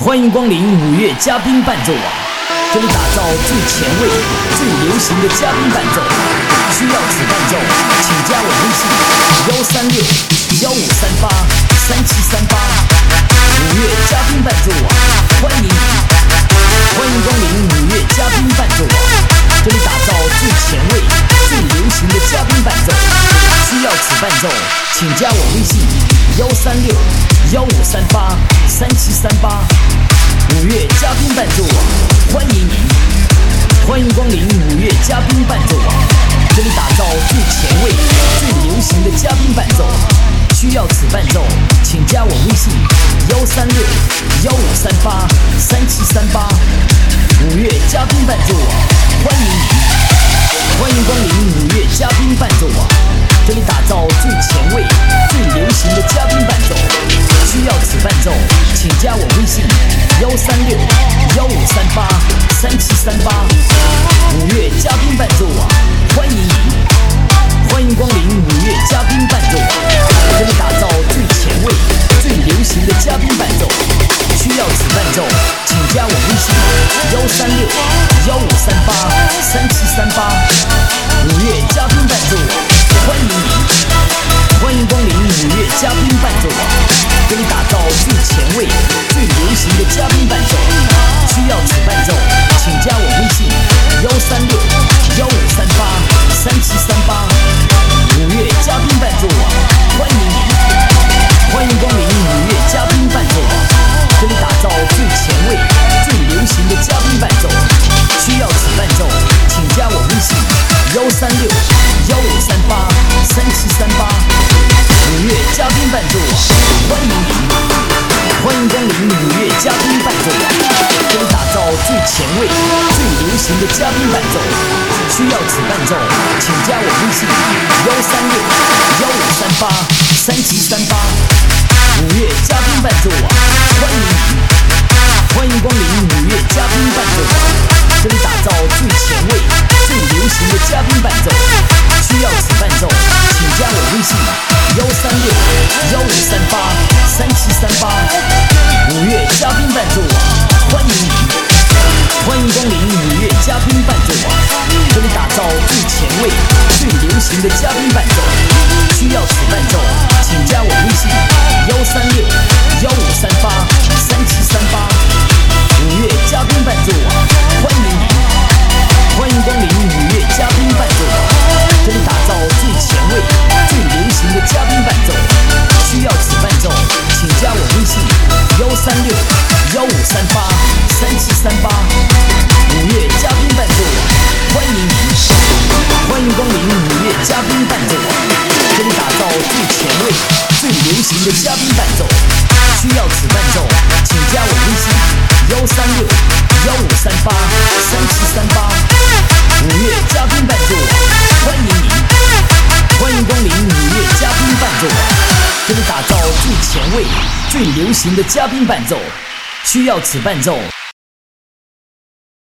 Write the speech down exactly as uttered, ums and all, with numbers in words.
欢迎光临五月嘉宾伴奏网，这里打造最前卫、最流行的嘉宾伴奏。需要此伴奏，请加我微信：幺三六幺五三八三七三八。五月嘉宾伴奏网，欢迎你！欢迎光临五月嘉宾伴奏网，这里打造最前卫、最流行的嘉宾伴奏。需要此伴奏，请加我微信：幺三六幺五三八三七三八。五月嘉宾伴奏网，欢迎您！欢迎光临五月嘉宾伴奏网，这里打造最前卫、最流行的嘉宾伴奏。需要此伴奏，请加我微信：幺三六幺五三八三七三八。五月嘉宾伴奏网，欢迎您！欢迎光临五月嘉宾伴奏网，这里打造最前卫、最流行的嘉宾伴奏。需要此伴奏，请加我微信：幺三六幺五三八三七三八。五月嘉宾伴奏网，欢迎您！欢迎光临五月嘉宾伴奏网，这里打造最前卫、最流行的嘉宾伴奏。需要此伴奏，请加我微信：幺三六幺五三八三七三八。五月嘉宾伴奏网，欢迎您！欢迎光临五月嘉宾伴奏网，这里打造最前卫、最流行的嘉宾伴奏。需要此伴奏，请加我微信：幺三六幺五三八三七三八。五月嘉宾伴奏网，欢迎您！欢迎光临五月嘉宾伴奏网，这里打造最前卫、最流行的嘉宾伴奏。需要此伴奏，请加我微信：幺三六幺五三八三七三八。五月嘉宾伴奏网，欢迎您！欢迎光临五月嘉宾伴奏网，这里打造最前卫、最流行的嘉宾伴奏。需要此伴奏，请加我微信：幺三六幺五三八三七三八。五月嘉宾伴奏网，欢迎您！欢迎光临五月嘉宾伴奏网，这里打造最前卫、最流行的嘉宾伴奏。需要此伴奏，请加我微信：幺三六幺五三八三七三八。五月嘉宾伴奏网，欢迎您！欢迎光临五月嘉宾伴奏网，这里打造最前卫、最流行的嘉宾伴奏。需要此伴奏，请加我微信：幺三六幺五三八三七三八。五月嘉宾伴奏网，欢迎您！欢迎光临五月嘉宾伴奏网，这里打造最前卫、最流行的嘉宾伴奏。需要此伴奏，请加我微信：幺三六幺五三八三七三八。五月嘉宾伴奏网，欢迎您！欢迎光临五月嘉宾伴奏网，这里打造最前卫、最流行的嘉宾伴奏。需要此伴奏，请加我微信：幺三六幺五三八三七三八。五月嘉宾伴奏网，欢迎您！欢迎光临五月嘉宾伴奏网，这里打造最前卫、最流行的嘉宾伴奏。需要此伴奏，